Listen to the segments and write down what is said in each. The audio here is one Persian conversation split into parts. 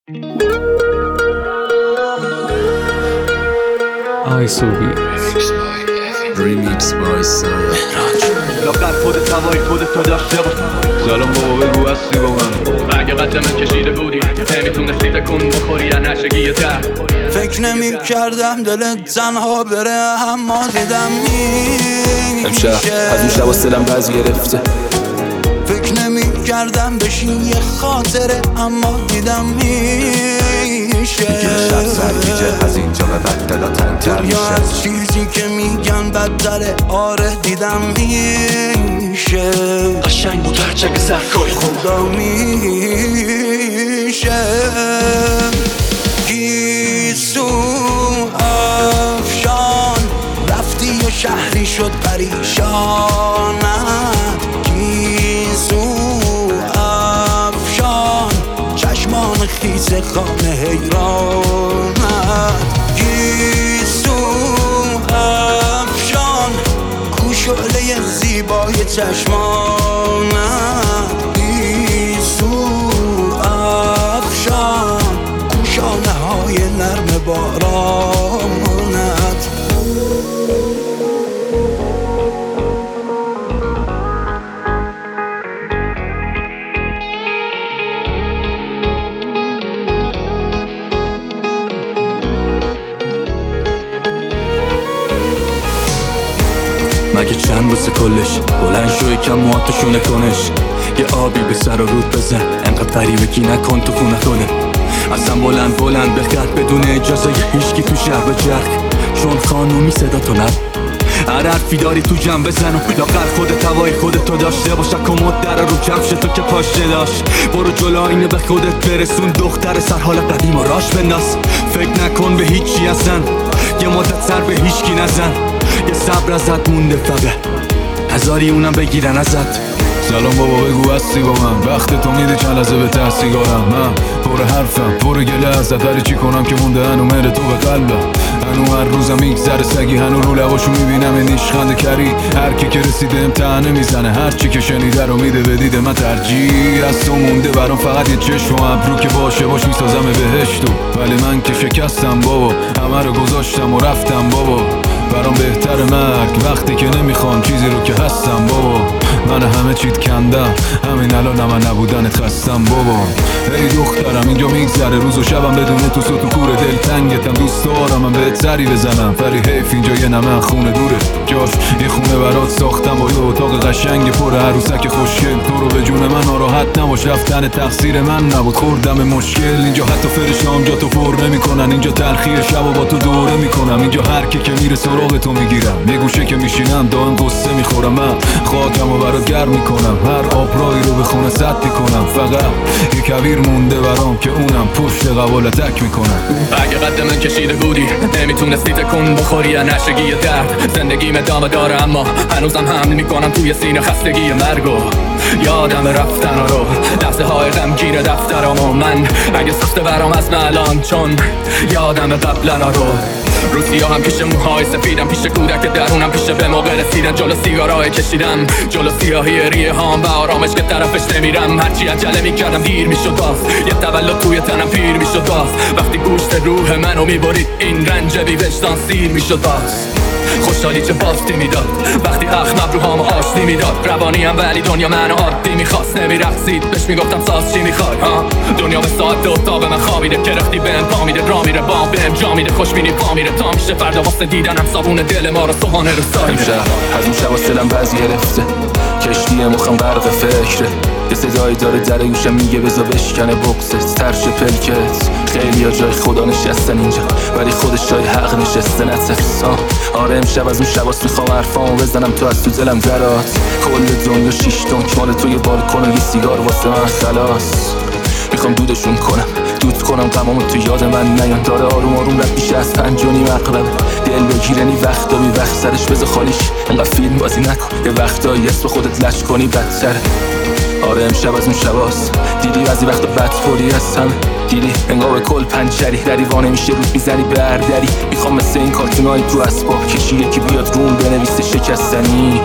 آیسوبی ریمیکس بای سان لاغر خودت هوای خودت تو داشته باش. سلام بابا بگو هستی با من. اگه قد من کشیده بودی نمیتونستی تکون بخوری از نشگی در. فکر نمی کردم دلت تنها بره اما دیدم امشب از اون شب دلم بعض گرفته. فکر نمی کردم بشین یه خاطره اما دیدم میشه. شب سرگیجه از اینجا به بعد دلا تنگتر میشه. از چیزی که میگن بدتره آره دیدم میشه. قشنگ بود هرچه که سرکاری خدا میشه. گیسو افشان رفتی و شهری شد پریشانت. گیسو افشان چشمان خیس خانه حیرانت. گیسو افشان کو شعله زیبای چشمانت. گیسو افشان کو شانه های نرم بارانت. مگه چند واسه کلش بلند شو یکم موهاتو شونه کنش. یه آبی به سر و رود بزن انقدر غریبگی نکن تو خونه خونه. اصلا بلند بخط بدون اجازه هیچکی تو شهر بجرخ. چون خانومی صدا تو نب هر حرفی داری تو جمع بزن و لاغر خودت هوای خودتو داشته باشه. کمد در رو کفش تو که پاشه داشت. برو جلو اینو به خودت برسون. دختر سر حال قدیم و راش بنداز. فکر نکن به هیچی اصلا یه مدت سر به هیچکی نزن. یه صبر ازت مونده فقط هزاری اونم بگیرن ازت. سلام بابا بگو هستی با من. وقت تو میده چند لحظه به ته سیگارم. من پر حرفم پر گله ازت. هر چی کنم که مونده هنو مهر تو به قلبم. هنو هر روزم میگذره سگی. هنو رو لباشو میبینم نیشخند کری. هر کی که رسیده امتحانه میزنه. هر چی که شنیده رو میده به دید من. ترجیح از تو مونده برام فقط یه چشم و ابرو که باشه باش میسازم بهشتو. ولی من که شکستم بابا همه رو گذاشتم و رفتم بابا. برام بهتر مرگ وقتی که نمیخوام چیزی رو که هستم بابا. من همه چیت کندم همین الان من نبودنت خستم بابا. ای دخترم اینجا میگذره روز و شبم بدون تو سو تو کوره. دل تنگتم دوست دارم من بهت سری بزنم. ولی حیف اینجا یه نمه خونه دوره. جاش یه خونه برات ساختم با یه اتاق قشنگ پر عروسک خوشگل. تو رو به جون من ناراحت نباش رفتن تقصیر من نبود. خوردم مشکل اینجا حتی فرشته‌ام جا تو پر نمیکنن. اینجا تلخی شب با تو دوره میکنم. اینجا هر کی که میره سراغ تو میگیرم. یه گوشه که میشینم دائم قصه میخورم. من خاکمو برات گرم میکنم. هر آبرایی رو به خونه سد میکنم. فقط یه کویر مونده برام که اونم پشت قبال تک میکنم. اگه قد من کشیده بودی نمیتونستی تکون بخوری از نشگی درد. زندگیم ادامه داره اما هنوزم حمل میکنم توی سینه خستگی مرگو. یادم رفتن رو لحظه های غمگیر دفترامو. من اگه سخته برام از الان چون یادم قبلا رو. روزی هم پیش موهای سفیدم پیش کودک درونم. پیش به موقع رسیدن جلو سیگارای کشیدم. جلو سیاهی ریه هام و آرامش که طرفش نمیرم. هرچی عجله میکردم دیر میشد باز. یه تولد توی تنم پیر میشد باز. وقتی گوشت روح منو میبرید این رنج بی وجدان سیر میشد باز. خوشحالی چه بافتی میداد وقتی حق مبروهام آشتی میداد. روانیم ولی دنیا منو عادی میخواست نمیرقصید. بهش میگفتم ساز چی میخوای دنیا به ساعت اتاق من خوابیده. کرختی بهم پا میده را میره بام بهم جا میده. خوشبینی پا میره تا میشه فردا واسه دیدنم صابون دل ما رو سوهانه رو سایه. امشب از اون شب دلم بعض گرفته. کشتی مخم غرق فکره. یه صدایی داره در گوشم میگه بذار بشکنه بغزت ترش پلکت. خیلی ها جای خدا نشستن اینجا ولی خودش جای حق نشسته نترس. آره امشب از اون شباست میخوام حرفامو بزنم تو از تو دلم درات. کل دنیا 6 دنک مال توی بالکن و یه سیگار واسه من خلاص. میخوام دودشون کنم دود کنم غمامو تو یاد من نیان. داره آروم آروم رد میشه از 5 و نیم عقرب. دل بگیرنی وقتا بی وقت سرش بذار خالیش. انقدر فیلم بازی نکن یه وقتایی اسم خودت لش کنی بدتره. آره امشب از اون شباست. دیدی بعضی وقتا بدفوری هستم. دیدی انگار کل پنچری دری وانه میشه رود میزنی به هر دری. میخوام مثل این کارتونایی تو اسباب کشی یکی بیاد روم بنویسه شکستنی.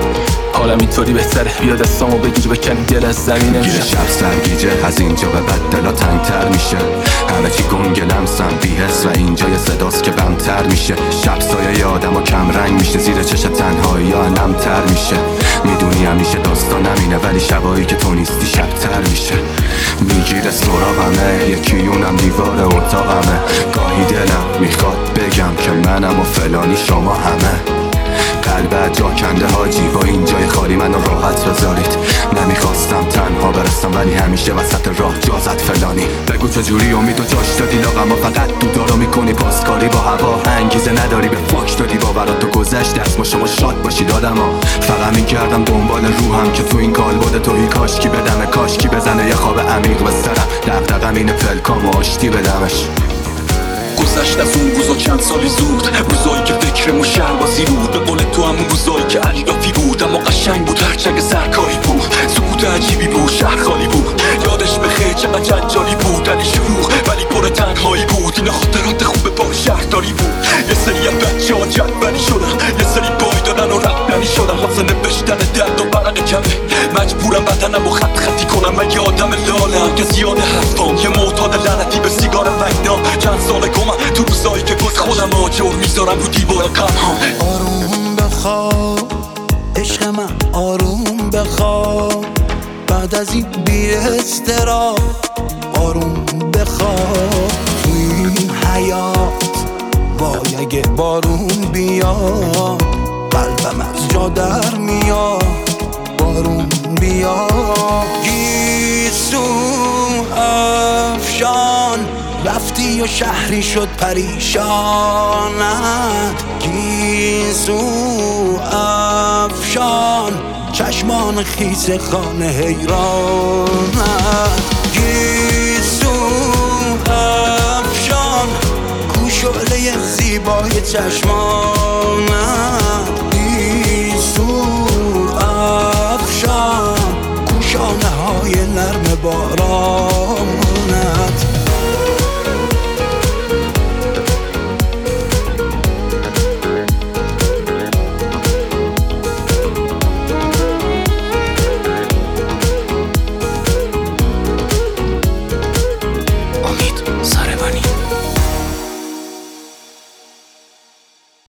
حالم اینطوری بهتره بیاد دستامو بگیر بکنی دل از زمین. یه شب سرگیجه از اینجا به بعد دلا تنگتر میشه. همه چی گنگ لمسم بی‌حس و اینجا یه صداست که بمتر میشه. شب سایه آدم و کم رنگ میشه، زیر چش تنهایی ها نمتر میشه. میدونی همیشه داستان نمینه، ولی شبایی که تو نیستی شبتر میشه. میگیره سراغمه، یکیونم دیوار اتاقمه. گاهی دلم میخواد بگم که منم و فلانی شما همه. قلبت جا کنده حاجی، با این جای خالی منو راحت بذارید. نمیخواستم تنها برسم ولی همیشه وسط راه جازت فلانی. بگو چجوری امید و جاش دادی لاغم و فقط دودارو میکنی پاسکاری با هوا. انگیزه نداری به فاک دادی باورات تو گذشت از ما شما شاد باشید آدما. فقط میکردم دنبال روحم که تو این کالبد توی کاشکی بدمه، کاشکی بزنه یه خواب عمیق به سرم. دغدغم اینه پلکام و آشتی بدمش. گذشت از اون روزا چند سالی زود، روزایی که فکرمو شهربازی بود. به قول تو همون روزایی که علیافی بود، اما قشنگ بود هرچنگ سرکاری بود. سکوت عجیبی بود، شهر خالی بود. یادش بخیر چقدر جنجالی بود، علی شروع ولی پر تنهایی بود. اینا خاطرات خوب با شهرداری بود. یه سری از بچه‌ها جدولی شدن، یه سری پای دادن و رفتنی شدن. واسه نوشتن درد و برق کمه مجبورم بدنم و خط خطی کنم. من یه آدم لالم که زیاده حرفام، یه معتاد لعنتی به سیگار وگنام. چند سال گمم تو روزایی که گز خودم آجر میذارم رو دیوار غم‌هام. آروم بخواب عشق من، آروم بخواب بعد از این بی اضطراب. آروم بخواب تو این حیات، وای اگه بارون بیاد قلبم از جا در میاد. بارون بیاد گیسو افشان، رفتی و شهری شد پریشانت. گیسو افشان، چشمان خیس خانه حیرانت. گیسو افشان، کو شعله زیبای چشمانت.